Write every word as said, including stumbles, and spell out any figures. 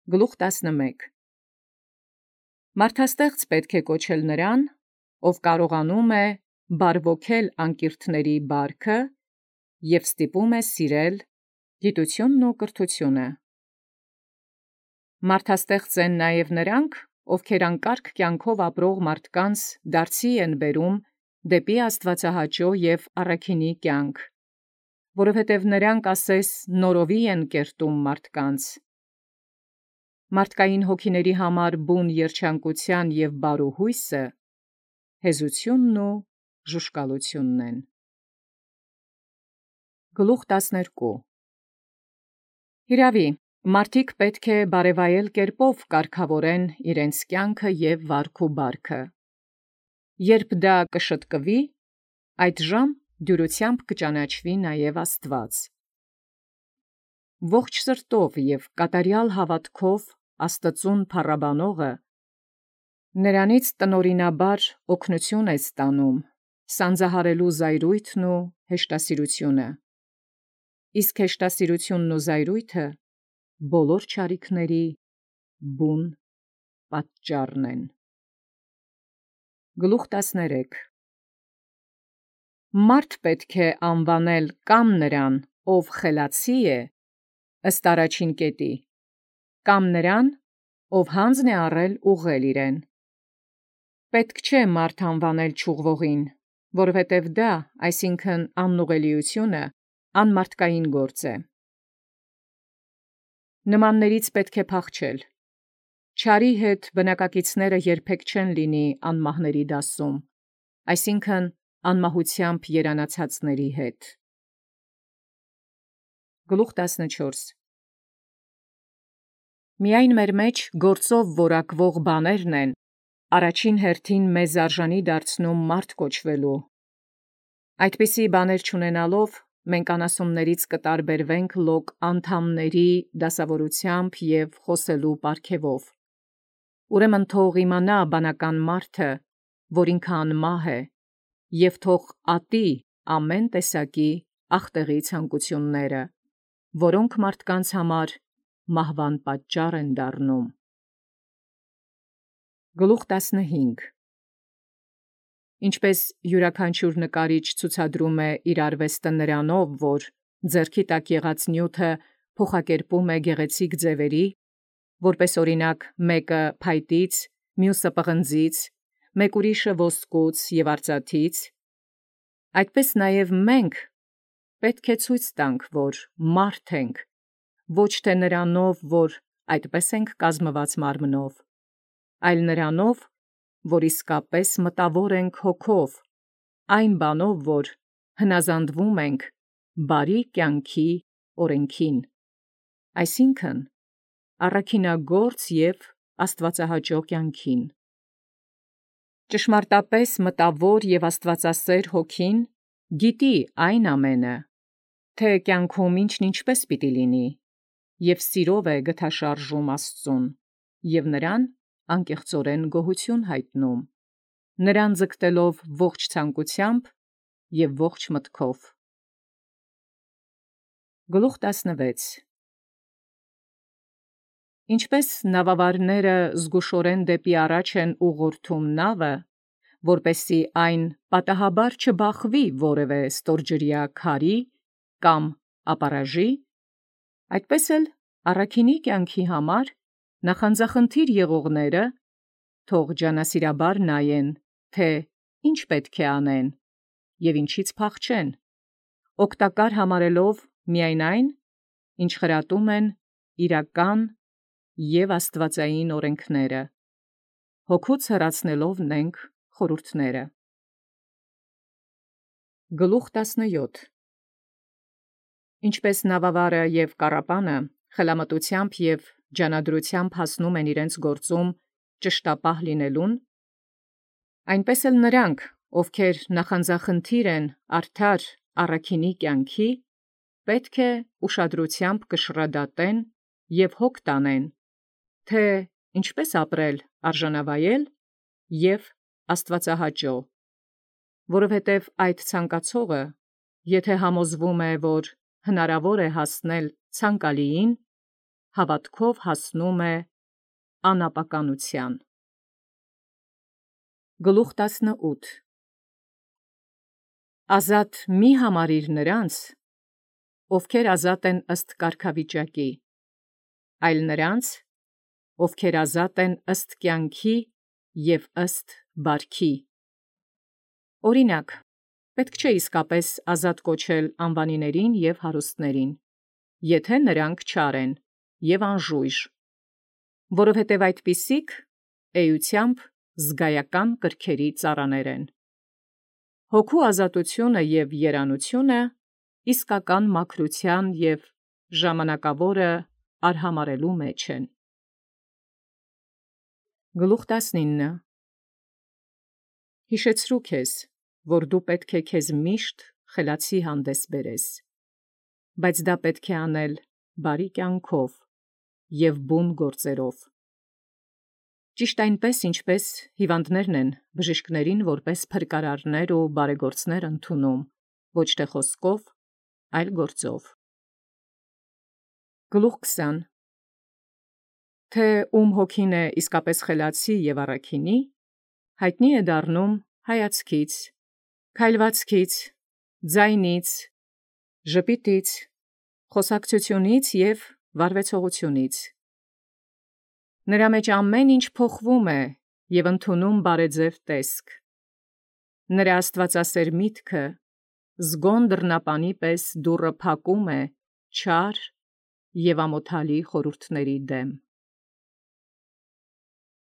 Գլուխ տասնմեկ Մարդաստեղծ պետք է կոչել նրան, ով կարողանում է բարվոքել անկիրթների բարքը և ստիպում է սիրել գիտությունն ու կրթությունը։ Մարդաստեղծ են նաև նրանք, ովքեր անկարգ կյանքով ապրող մարդկանց դարձի են բերում դեպի աստվածահաճո և առաքինի կյանք, որովհետև նրանք ասես նորովի են կերտում մարդկանց։ Մարդկային հոգիների համար բուն երջանկության և բարու հույսը հեզությունն ու ժուշկալությունն են։ Գլուխ տասներկու Հիրավի, մարդիկ պետք է բարևայել կերպով կարգավորեն իրենց կյանքը և վարք ու բարքը։ Երբ դա կշտկվի, այդժամ դյուրությամբ կճանաչվի նաև Աստված։ Ողջ սրտով և կատարյալ հավատքով Աստծուն փառաբանողը նրանից տնօրինաբար օգնություն է ստանում, սանձահարելու զայրույթն ու հեշտասիրությունը, իսկ հեշտասիրությունն ու զայրույթը բոլոր չարիքների բուն պատճառն են։ Գլուխ տասներեք Մարդ պետք է անվանել կամ նրան, ով խելացի է, ըստ առաջին կետի, կամ նրան, ով հանձն է առել ուղղել իրեն։ Պետք չէ մարդ անվանել չուղղվողին, որովհետև դա, այսինքն անուղղելիությունը, անմարդկային գործ է։ Նմաններից պետք է փախչել։ Չարի հետ բնակակիցները երբեք չեն լինի անմահների դասում, այսինքն անմահությամբ երանացածների հետ։ Գլուխ տասնչորս Միայն մեր մեջ գործով որակվող բաներն են առաջին հերթին մեզ արժանի դարձնում մարդ կոչվելու։ Այդպիսի բաներ չունենալով մենք անասուններից կտարբերվենք լոկ անդամների դասավորությամբ և խոսելու պարգևով։ Ուրեմն թող իմանա բանական մարդը, որ ինքը անմահ է, և թող ատի ամեն տեսակի ախտեղի ցանկությունները, որոնք մարդկանց համար մահվան պատճառ են դառնում։ Գլուխ տասնհինգ Ինչպես յուրաքանչյուր նկարիչ ցուցադրում է իր արվեստը նրանով, որ ձեռքի տակ եղած նյութը փոխակերպում է գեղեցիկ ձևերի, որպես օրինակ մեկը փայտից, մյուսը պղնձից, մեկ ուրիշը ոսկուց և արծաթից, այդպես նաև մենք պետք է ցույց տանք, որ մարդ ենք, ոչ թե նրանով, որ այդպես ենք կազմված մարմնով, այլ նրանով, որ իսկապես մտավոր ենք հոգով, այն բանով, որ հնազանդվում ենք բարի կյանքի օրենքին, այսինքն առաքինագործ և աստվածահաճո կյանքին։ Ճշմարտապես մտավոր և աստվածասեր հոգին գիտի այն ամենը, թե կյանքում ինչն ինչպես պիտի լինի, և սիրով է գթաշարժում Աստծուն, և նրան անկեղծորեն գոհություն հայտնում, նրան ձգտելով ողջ ցանկությամբ և ողջ մտքով։ Գլուխ տասնվեց Ինչպես նավավարները զգուշորեն դեպի առաջ են ուղղորդում նավը, որպեսզի այն պատահաբար չբախվի որևէ ստորջրյա քարի կամ ապառաժի, այդպես էլ առաքինի կյանքի համար նախանձախնդիր եղողները թող ջանասիրաբար նայեն, թե ինչ պետք է անեն և ինչից փախչեն, օգտակար համարելով միայն այն, ինչ խրատում են իրական և աստվածային օրենքները, հոգուց հեռացնելով նենք խորհուրդները։ Գլուխ տասնյոթ Ինչպես նավավարը և կառապանը խելամտությամբ և ջանադրությամբ հասնում են իրենց գործում ճշտապահ լինելուն, այնպես էլ նրանք, ովքեր նախանձախնդիր են արդար առաքինի կյանքի, պետք է ուշադրությամբ կշռադատեն և հոգ տանեն, թե ինչպես ապրել արժանավայել և աստվածահաճո, որովհետև այդ ցանկացողը, եթե համոզվում է, որ հնարավոր է հասնել ցանկալիին, հավատքով հասնում է անապականության։ Գլուխ տասնութ Ազատ մի համարիր նրանց, ովքեր ազատ են ըստ կարգավիճակի, այլ նրանց, ովքեր ազատ են ըստ կյանքի և ըստ բարքի։ Օրինակ, պետք չէ իսկապես ազատ կոչել անվանիներին և հարուստներին, եթե նրանք չար են և անժույժ, որովհետև այդպիսիք էությամբ զգայական կրքերի ծառաներ են։ Հոգու ազատությունը և երանությունը իսկական մաքրության և ժամանակավորը արհամարհելու մեջ են։ Գլուխ տասնինը Հիշեցրու քեզ, որ դու պետք է քեզ միշտ խելացի հանդես բերես, բայց դա պետք է անել բարի կյանքով և բուն գործերով։ Ճիշտ այնպես, ինչպես հիվանդներն են բժիշկներին որպես փրկարարներ ու բարեգործներ ընդունում, ոչ թե խոսքով, այլ գործով։ Գլուխ քսան Թե ում հոգին է իսկապես խելացի և առաքինի, հայտնի է դառնում հայացքից, քայլվածքից, ձայնից, ժպիտից, խոսակցությունից և վարվեցողությունից։ Նրա մեջ ամեն ինչ փոխվում է և ընդունում բարեձև տեսք։ Նրա աստվածասեր միտքը զգոն դռնապանի պես դուռը փակում է չար և ամոթալի խորհուրդների դեմ։